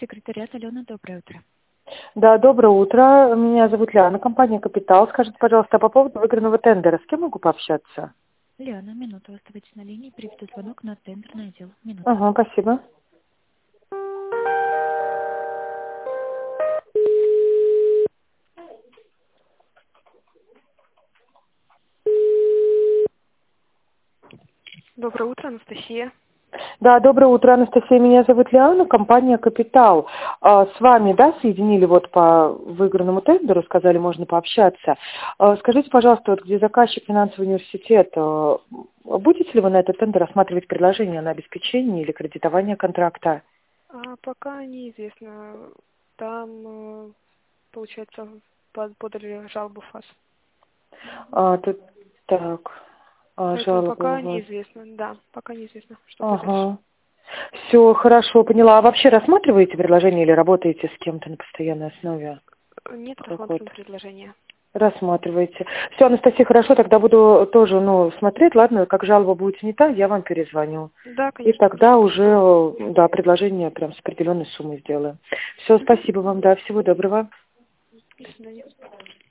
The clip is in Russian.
секретариат. Алена, доброе утро. Да, доброе утро. Меня зовут Ляна, компания «Капитал». Скажите, пожалуйста, по поводу выигранного тендера. С кем могу пообщаться? Лена, минуту, оставайтесь на линии, приведу звонок на тендерный отдел. Минуту. Ага, спасибо. Доброе утро, Анастасия. Да, доброе утро, Анастасия. Меня зовут Ляна, компания «Капитал». С вами, да, соединили вот по выигранному тендеру, сказали, можно пообщаться. Скажите, пожалуйста, вот где заказчик финансовый университет, будете ли вы на этот тендер рассматривать предложение на обеспечение или кредитование контракта? Пока неизвестно. Там, получается, подали жалобу в ФАС. Тут так, Поэтому жалоба пока у вас. неизвестно. Да, пока неизвестно, что будет дальше. Ага. Все, хорошо, поняла. А вообще рассматриваете предложение или работаете с кем-то на постоянной основе? Нет, Как вот? рассматриваем предложение. Рассматриваете. Все, Анастасия, хорошо, тогда буду тоже, смотреть, ладно, как жалоба будет снята, я вам перезвоню. Да, И конечно. тогда уже, да, предложение прям с определенной суммой сделаем. Все, спасибо вам, да, всего доброго. До свидания.